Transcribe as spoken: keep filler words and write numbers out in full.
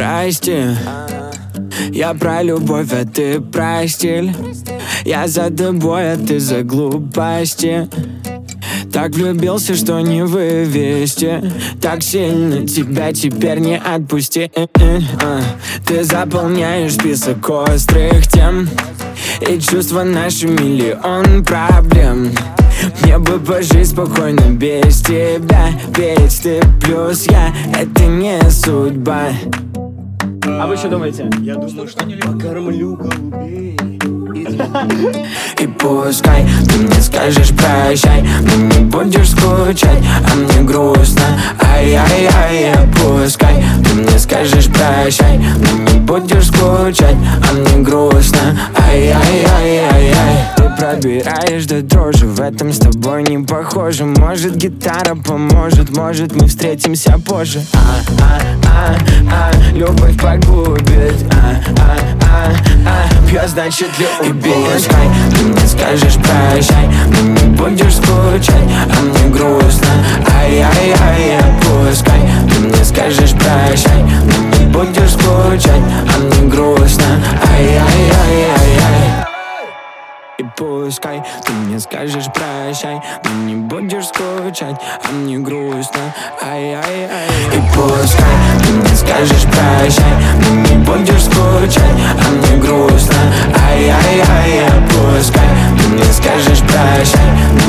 Прости, я про любовь, а ты про стиль. Я за тобой, а ты за глупости. Так влюбился, что не вывести. Так сильно тебя теперь не отпусти. Ты заполняешь список острых тем, и чувства наши миллион проблем. Мне бы пожить спокойно без тебя, ведь ты плюс я, это не судьба. А вы что думаете? Я думаю, что не покормлю голубей. И пускай ты мне скажешь прощай, но не будешь скучать, а мне грустно. Ай-яй-яй, пускай ты мне скажешь прощай, но не будешь скучать, а мне грустно. Ай-яй-яй-яй-яй. Ты пробираешь до дрожи, в этом с тобой не похоже. Может, гитара поможет, может, мы встретимся позже. А-а-а-а, любовь погубит. А-а-а-а, пьет, значит любит. И пускай ты мне скажешь прощай, но не будешь скучать, а мне грустно. Ай-яй-яй, пускай ты мне скажешь прощай, но не будешь скучать, а мне грустно. Ай-яй-яй-яй-яй. И пускай ты мне скажешь прощай, но не будешь скучать, а мне грустно. Ай-яй-яй. И пускай ты мне скажешь прощай, но не будешь скучать, а мне грустно. Ай-яй-яй. Пускай ты мне скажешь прощай,